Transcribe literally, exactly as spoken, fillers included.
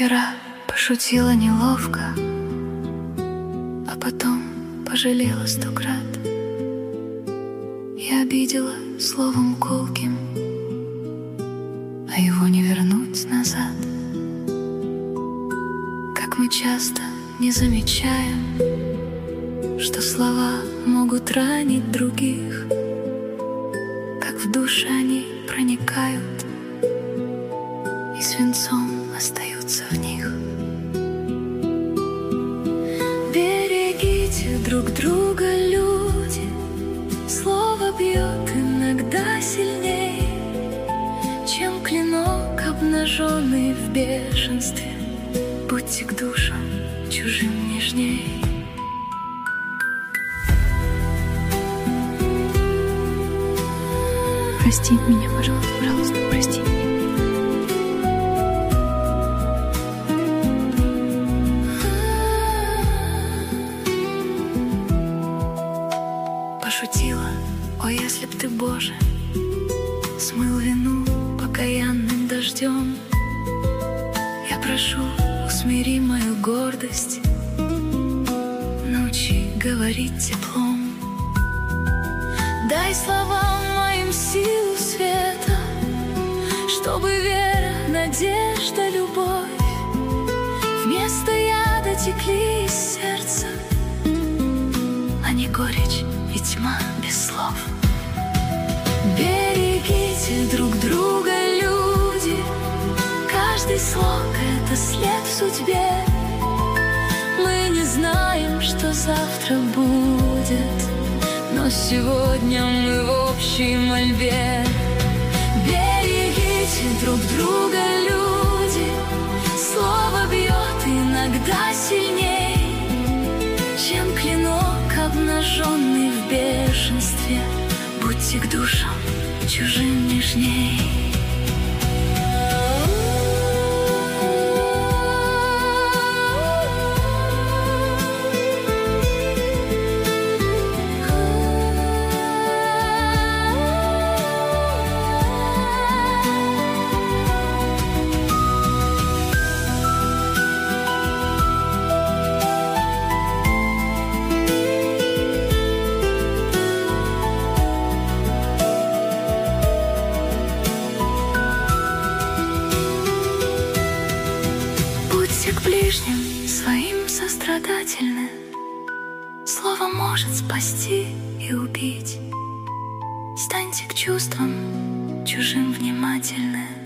Вчера пошутила неловко, а потом пожалела сто крат. Я обидела словом колким, а его не вернуть назад. Как мы часто не замечаем, что слова могут ранить других, как в душе они проникают и свинцом остаются в них. Берегите друг друга, люди, слово бьет иногда сильней, чем клинок, обнаженный в бешенстве. Будьте к душам чужим нежней. Прости меня, пожалуйста, пожалуйста, прости меня. Пошутила, о, если б ты, Боже, смыл вину покаянным дождем. Я прошу, усмири мою гордость, научи говорить теплом. Дай словам моим силу света, чтобы вера, надежда, любовь вместо яда текли из сердца, а не горечь и тьма без слов. Берегите друг друга, люди, каждый слог — это след в судьбе. Мы не знаем, что завтра будет, но сегодня мы в общей мольбе. Берегите друг друга, люди, слово бьет иногда сильней, чем клинок, обнаженный в бешенстве. Будьте к душам чужим нежней. Будьте к ближним своим сострадательны. Слово может спасти и убить. Станьте к чувствам чужим внимательны.